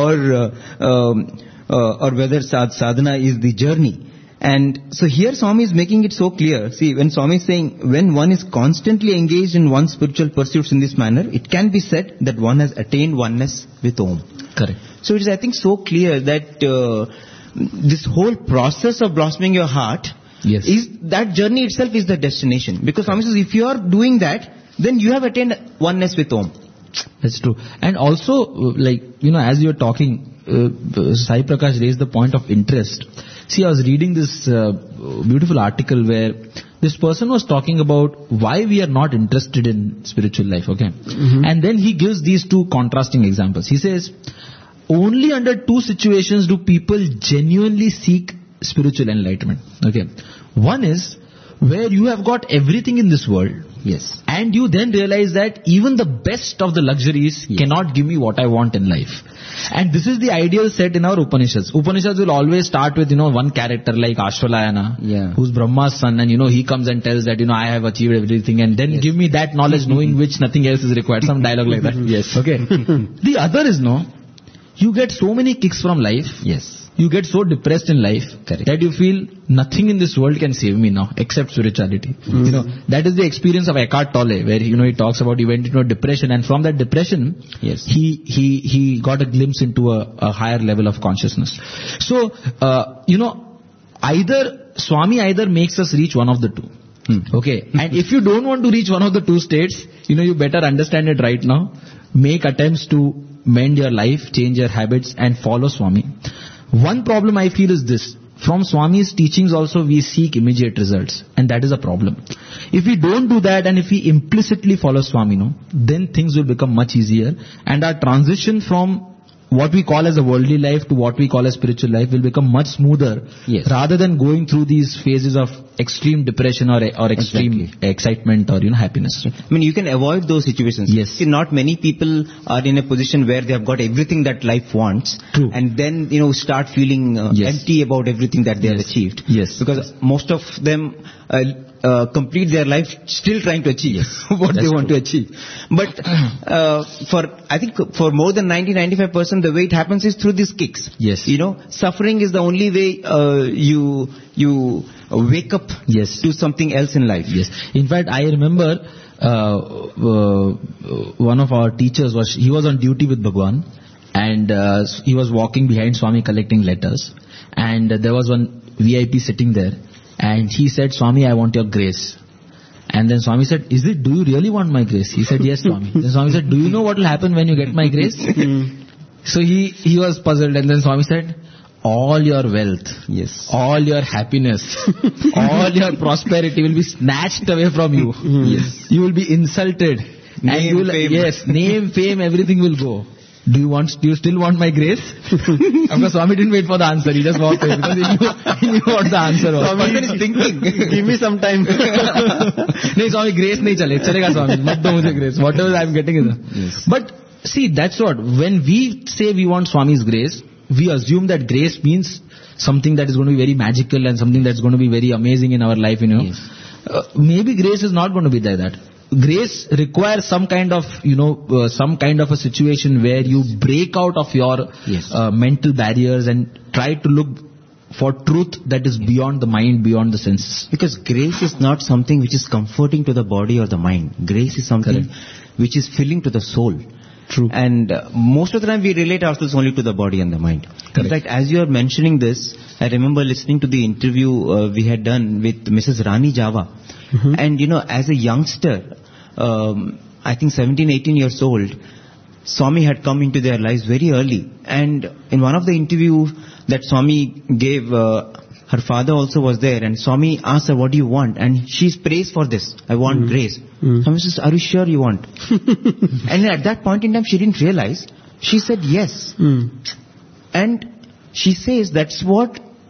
or whether sadhana is the journey. And so here Swami is making it so clear. See, when Swami is saying, when one is constantly engaged in one's spiritual pursuits in this manner, it can be said that one has attained oneness with Om. Correct. So it is, I think, so clear that this whole process of blossoming your heart, is that journey itself is the destination. Because Swami says, if you are doing that, then you have attained oneness with Om. That's true. And also, as you were talking, Sai Prakash raised the point of interest. See, I was reading this beautiful article where this person was talking about why we are not interested in spiritual life, okay? Mm-hmm. And then he gives these two contrasting examples. He says, only under two situations do people genuinely seek spiritual enlightenment, okay? One is where you have got everything in this world. Yes. And you then realize that even the best of the luxuries cannot give me what I want in life. And this is the ideal set in our Upanishads. Upanishads will always start with, one character like Ashvalayana, who's Brahma's son, and, he comes and tells that, I have achieved everything, and then give me that knowledge knowing which nothing else is required. Some dialogue like that. Yes. Okay. The other is, you get so many kicks from life. Yes. You get so depressed in life that you feel nothing in this world can save me now except spirituality. That is the experience of Eckhart Tolle, where he talks about he went into a depression, and from that depression, he got a glimpse into a higher level of consciousness. So, Swami either makes us reach one of the two. Okay, and if you don't want to reach one of the two states, you better understand it right now. Make attempts to mend your life, change your habits, and follow Swami. One problem I feel is this. From Swami's teachings also we seek immediate results, and that is a problem. If we don't do that, and if we implicitly follow Swami, then things will become much easier, and our transition from what we call as a worldly life to what we call as spiritual life will become much smoother, rather than going through these phases of extreme depression or extreme excitement or happiness. I mean, you can avoid those situations. Yes. See, not many people are in a position where they have got everything that life wants. True. And then start feeling empty about everything that they have achieved. Yes. Because most of them complete their life still trying to achieve what they want to achieve. But I think for more than 90-95%, the way it happens is through these kicks. Yes. Suffering is the only way you wake up to something else in life. Yes. In fact, I remember one of our teachers was on duty with Bhagwan, and he was walking behind Swami collecting letters, and there was one VIP sitting there, and he said, Swami, I want your grace. And then Swami said, do you really want my grace? He said, yes, Swami. Then Swami said, do you know what will happen when you get my grace? So he was puzzled, and then Swami said, all your wealth, all your happiness, all your prosperity will be snatched away from you. You will be insulted. Name, fame, everything will go. Do you still want my grace? Of course, Swami didn't wait for the answer. He just walked away because he knew what the answer was. Swami is thinking, give me some time. No, Swami, grace nahi chalega Swami. Mat do mujhe grace. Whatever I am getting is But see, that's what. When we say we want Swami's grace, we assume that grace means something that is going to be very magical and something that's going to be very amazing in our life, Maybe grace is not going to be like that. Grace requires some kind of, a situation where you break out of your mental barriers and try to look for truth that is beyond the mind, beyond the senses. Because grace is not something which is comforting to the body or the mind. Grace is something which is filling to the soul. True. And most of the time we relate ourselves only to the body and the mind. Correct. In fact, as you are mentioning this, I remember listening to the interview we had done with Mrs. Rani Java. And as a youngster, I think 17, 18 years old, Swami had come into their lives very early. And in one of the interviews that Swami gave, her father also was there, and Swami asked her, what do you want? And she's praised for this. I want grace. Swami says, are you sure you want? And at that point in time, she didn't realize. She said yes. And she says that's what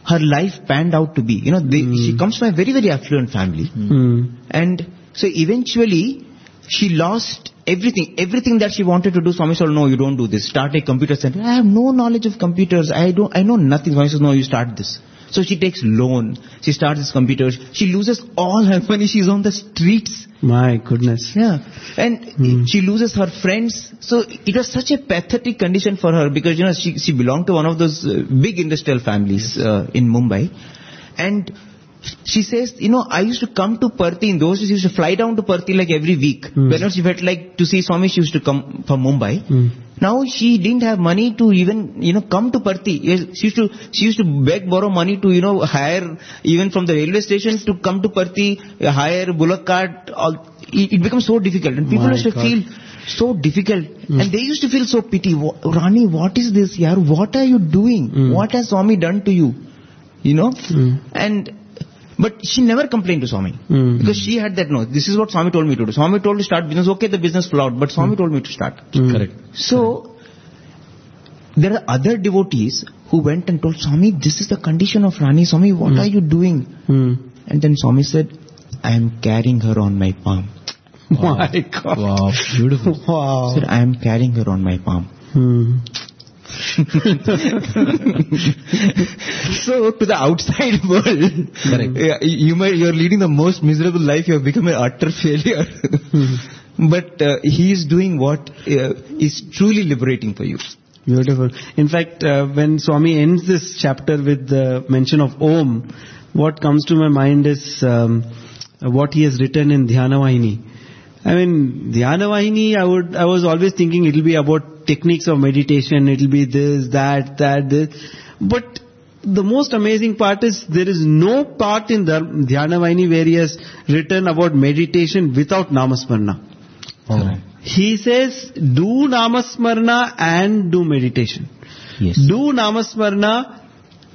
her life panned out to be. She comes from a very, very affluent family. And so eventually, she lost everything that she wanted to do. Swami said, no, you don't do this. Start a computer center. I have no knowledge of computers. I know nothing. Swami says, no, you start this. So she takes loan. She starts this computer. She loses all her money. She's on the streets. My goodness. Yeah. And she loses her friends. So it was such a pathetic condition for her because, she belonged to one of those big industrial families in Mumbai. And she says, I used to come to Parthi in those days. She used to fly down to Parthi like every week. Whenever she felt like to see Swami, she used to come from Mumbai. Now she didn't have money to even, come to Parthi. She used to borrow money to, hire even from the railway station to come to Parthi, hire bullock cart. It becomes so difficult. And people used to feel so difficult. And they used to feel so pity. Rani, what is this, yaar? What are you doing? What has Swami done to you? But she never complained to Swami. Because she had that, no, this is what Swami told me to do. Swami told me to start business. Okay, the business flowed, but Swami told me to start. Correct. So, there are other devotees who went and told Swami, this is the condition of Rani. Swami, what are you doing? And then Swami said, I am carrying her on my palm. My God. Wow, beautiful. Wow. He said, I am carrying her on my palm. So to the outside world, Correct. you're leading the most miserable life. You have become an utter failure. But he is doing what is truly liberating for you. Beautiful. In fact, when Swami ends this chapter with the mention of Om, what comes to my mind is what he has written in Dhyana Vahini. I mean, Dhyana Vahini, I was always thinking it'll be about techniques of meditation, it'll be this, that, this. But the most amazing part is there is no part in the Dhyana Vahini where he has written about meditation without Namasmarana. Oh. He says, do Namasmarana and do meditation. Yes. Do Namasmarana,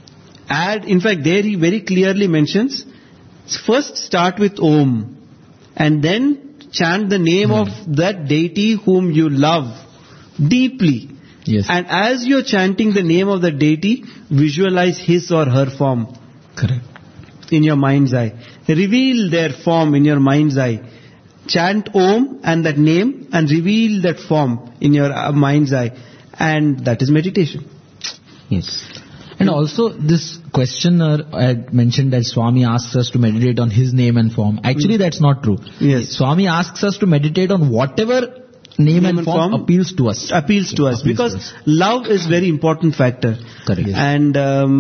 in fact there he very clearly mentions, first start with Om and then chant the name of that deity whom you love deeply. Yes. And as you're chanting the name of the deity, visualize his or her form. Correct. In your mind's eye. Reveal their form in your mind's eye. Chant Om and that name and reveal that form in your mind's eye. And that is meditation. Yes. And also this questioner had mentioned that Swami asks us to meditate on his name and form. Actually that's not true. Yes. Swami asks us to meditate on whatever name and form appeals to us. Because love is very important factor. Correct. Yes. And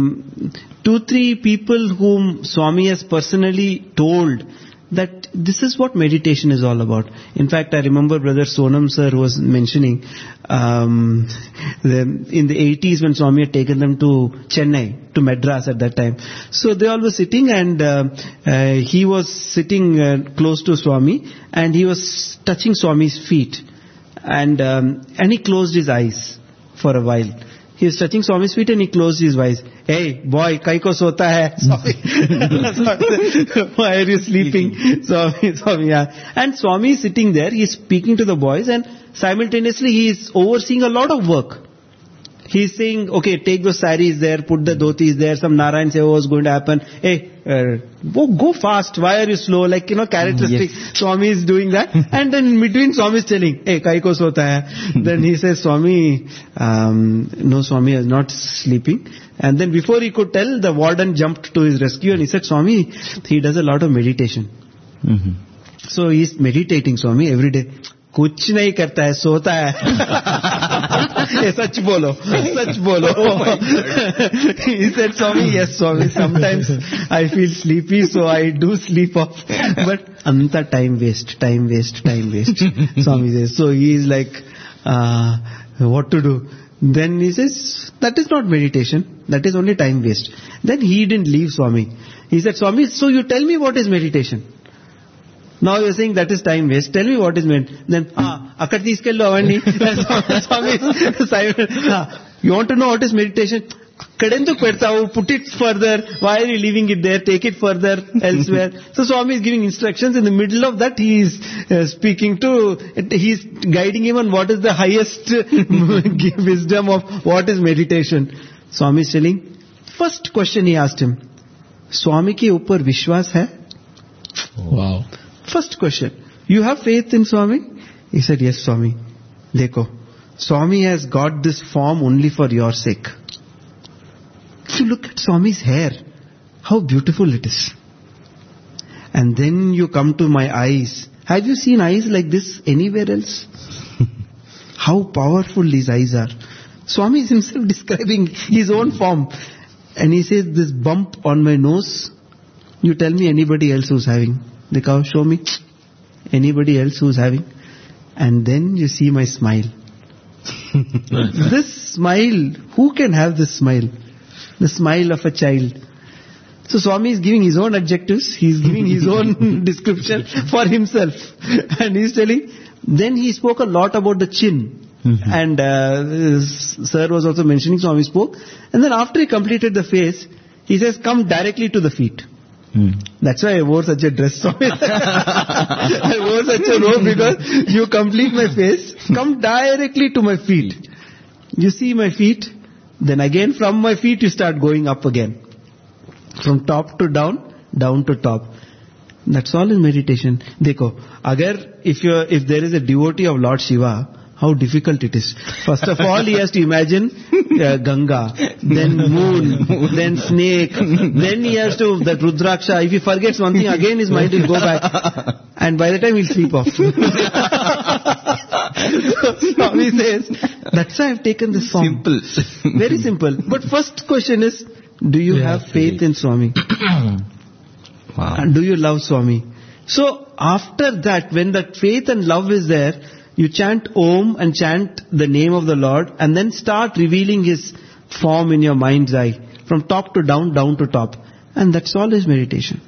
2-3 people whom Swami has personally told that this is what meditation is all about. In fact, I remember Brother Sonam sir was mentioning in the 80s when Swami had taken them to Chennai, to Madras at that time. So they all were sitting and he was sitting close to Swami and he was touching Swami's feet and he closed his eyes for a while. He was touching Swami's feet and he closed his eyes. Hey, boy, kai ko sota hai? Swami. Why are you sleeping? Swami, yeah. And Swami is sitting there, he is speaking to the boys and simultaneously he is overseeing a lot of work. He is saying, okay, take those saris there, put the dhotis there, some Narayan Seva was going to happen. Hey, go fast, why are you slow? Like, characteristic. Yes. Swami is doing that. And then in between Swami is telling, hey, kai ko sota hai? Then he says, Swami, no, Swami is not sleeping. And then before he could tell, the warden jumped to his rescue and he said, Swami, he does a lot of meditation. So he is meditating, Swami, every day. कुछ नहीं करता है, सोता है. सच बोलो. He said, Swami, yes, Swami, sometimes I feel sleepy, so I do sleep off. But anta time waste. Swami says. So he is like, what to do? Then he says, that is not meditation, that is only time waste. Then he didn't leave Swami. He said, Swami, so you tell me what is meditation? Now you're saying that is time waste. Tell me what is meant. Then, akkad teeskello avanni. Swami, you want to know what is meditation? Akkadendu pedtavu, put it further. Why are you leaving it there? Take it further elsewhere. So Swami is giving instructions. In the middle of that, he is he is guiding him on what is the highest wisdom of what is meditation. Swami is telling, first question he asked him, Swami के ऊपर विश्वास है? Wow. First question, you have faith in Swami? He said, yes, Swami. Dekho, Swami has got this form only for your sake. If you look at Swami's hair, how beautiful it is. And then you come to my eyes. Have you seen eyes like this anywhere else? How powerful these eyes are. Swami is himself describing his own form. And he says, this bump on my nose, you tell me anybody else who's having. Dekho, show me. Anybody else who's having. And then you see my smile. This smile, who can have this smile? The smile of a child. So Swami is giving his own adjectives, he is giving his own description for himself. And he is telling, then he spoke a lot about the chin. And sir was also mentioning, Swami spoke. And then after he completed the face, he says, come directly to the feet. That's why I wore such a dress, Swami. I wore such a robe because you complete my face, come directly to my feet. You see my feet, then again from my feet you start going up again. From top to down, down to top. That's all in meditation. Dekho, if there is a devotee of Lord Shiva, how difficult it is. First of all, he has to imagine Ganga, then moon, then snake, then he has to, that Rudraksha. If he forgets one thing, again his mind will go back. And by the time he'll sleep off. So Swami says, that's why I've taken this form. Simple. Very simple. But first question is, do you have faith in Swami? Wow. And do you love Swami? So after that, when that faith and love is there, you chant Om and chant the name of the Lord and then start revealing His form in your mind's eye. From top to down, down to top. And that's all is meditation.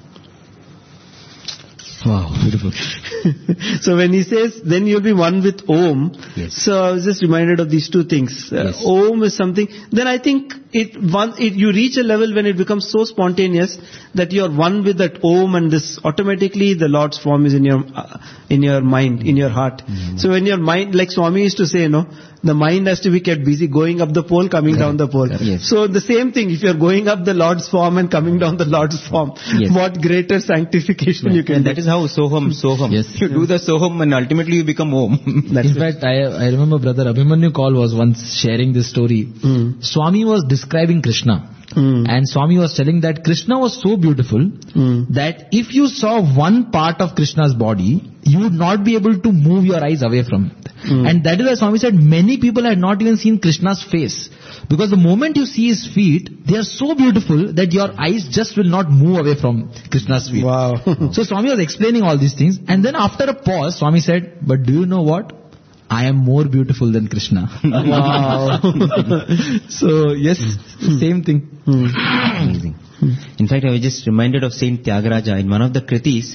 Wow, beautiful. So when he says, then you'll be one with Om. Yes. So I was just reminded of these two things. Yes. Om is something, then I think you reach a level when it becomes so spontaneous that you're one with that Om, and this automatically the Lord's form is in your mind, in your heart. So when your mind, like Swami used to say, the mind has to be kept busy going up the pole, coming down the pole. Yes. So the same thing, if you're going up the Lord's form and coming down the Lord's form, Yes. what greater sanctification you can And do. that is how Soham. Yes. You do the Soham and ultimately you become Om. In fact, I remember Brother Abhimanyu Kaul was once sharing this story. Swami was describing Krishna. And Swami was telling that Krishna was so beautiful that if you saw one part of Krishna's body, you would not be able to move your eyes away from it. And that is why Swami said many people had not even seen Krishna's face. Because the moment you see his feet, they are so beautiful that your eyes just will not move away from Krishna's feet. Wow. So Swami was explaining all these things, and then after a pause, Swami said, but do you know what? I am more beautiful than Krishna. Wow. So yes, same thing. Amazing. In fact, I was just reminded of Saint Tyagaraja. In one of the Kritis,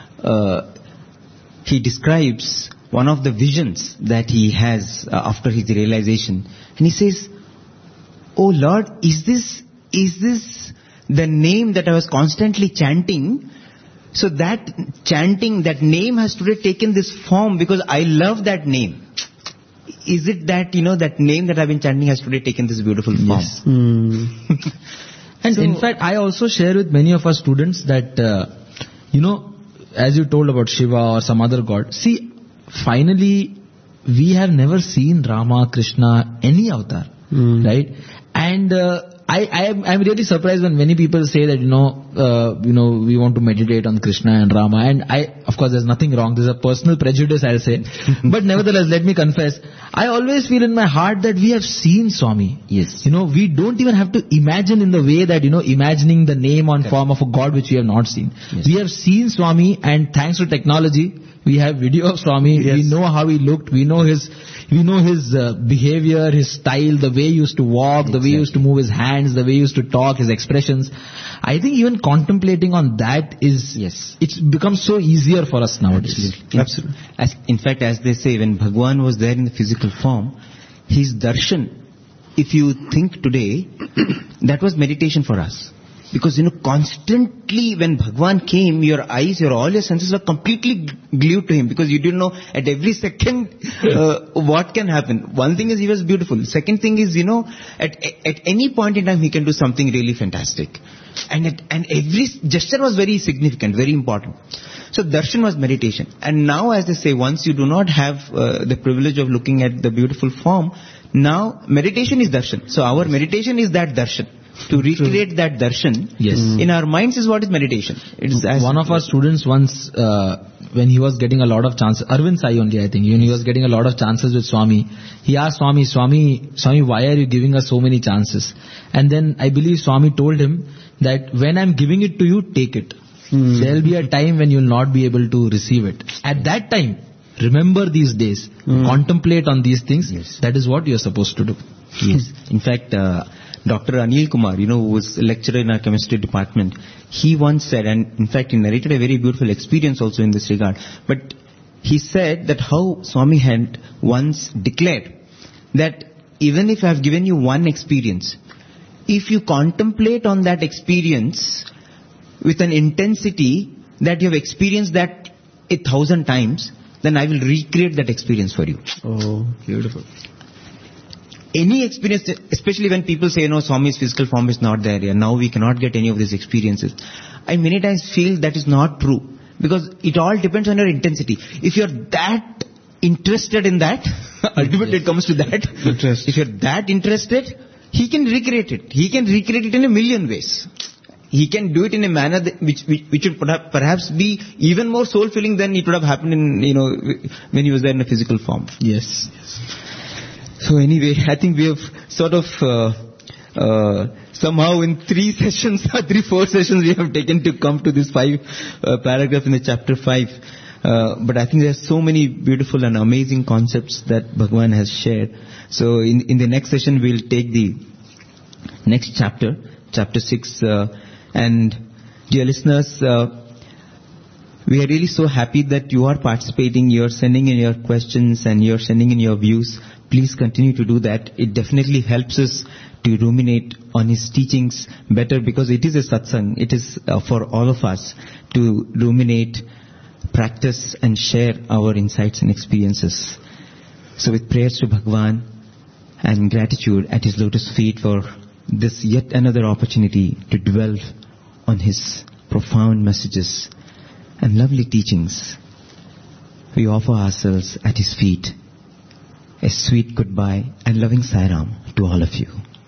he describes one of the visions that he has after his realization. And he says, oh Lord, is this the name that I was constantly chanting? So that chanting, that name has today taken this form because I love that name. Is it that, that name that I've been chanting has today taken this beautiful form? Yes. And in fact, I also share with many of our students that, as you told about Shiva or some other god, see, finally, we have never seen Rama, Krishna, any avatar, right? And I'm really surprised when many people say that, we want to meditate on Krishna and Rama. And of course, there's nothing wrong. There's a personal prejudice, I'll say. But nevertheless, let me confess, I always feel in my heart that we have seen Swami. Yes. We don't even have to imagine in the way that, imagining the name and form of a God which we have not seen. Yes. We have seen Swami, and thanks to technology, we have video of Swami. Yes. We know how he looked. We know his behavior, his style, the way he used to walk, the way he used to move his hands, the way he used to talk, his expressions. I think even contemplating on that it's become so easier for us nowadays. Absolutely. In fact, as they say, when Bhagwan was there in the physical form, his darshan, if you think today, that was meditation for us. Because, constantly when Bhagwan came, your eyes, all your senses were completely glued to him, because you didn't know at every second what can happen. One thing is he was beautiful. Second thing is, at any point in time he can do something really fantastic. And every gesture was very significant, very important. So darshan was meditation. And now, as they say, once you do not have the privilege of looking at the beautiful form, now meditation is darshan. So our meditation is that darshan. To recreate that darshan in our minds is what is meditation. It's one of our students once, when he was getting a lot of chances, Arvind Sai only, I think, when he was getting a lot of chances with Swami, he asked Swami, why are you giving us so many chances? And then I believe Swami told him that when I'm giving it to you, take it. There will be a time when you'll not be able to receive it. At that time, remember these days, contemplate on these things. That is what you're supposed to do. Yes. In fact, Dr. Anil Kumar, who was a lecturer in our chemistry department, he once said, and in fact he narrated a very beautiful experience also in this regard, but he said that how Swami had once declared that even if I have given you one experience, if you contemplate on that experience with an intensity that you have experienced that 1,000 times, then I will recreate that experience for you. Oh, beautiful. Any experience, especially when people say, Swami's physical form is not there here, now we cannot get any of these experiences. I many times feel that is not true, because it all depends on your intensity. If you're that interested in that, ultimately it comes to that. If you're that interested, he can recreate it. He can recreate it in a million ways. He can do it in a manner which would perhaps be even more soul-filling than it would have happened when he was there in a physical form. Yes. So anyway, I think we have sort of somehow in 4 sessions we have taken to come to this 5 paragraph in the chapter 5. But I think there are so many beautiful and amazing concepts that Bhagwan has shared. So in the next session we'll take the next chapter 6. And dear listeners, we are really so happy that you are participating, you are sending in your questions and you are sending in your views. Please continue to do that. It definitely helps us to ruminate on his teachings better, because it is a satsang. It is for all of us to ruminate, practice and share our insights and experiences. So with prayers to Bhagwan and gratitude at his lotus feet for this yet another opportunity to dwell on his profound messages and lovely teachings, we offer ourselves at his feet. A sweet goodbye and loving Sai Ram to all of you.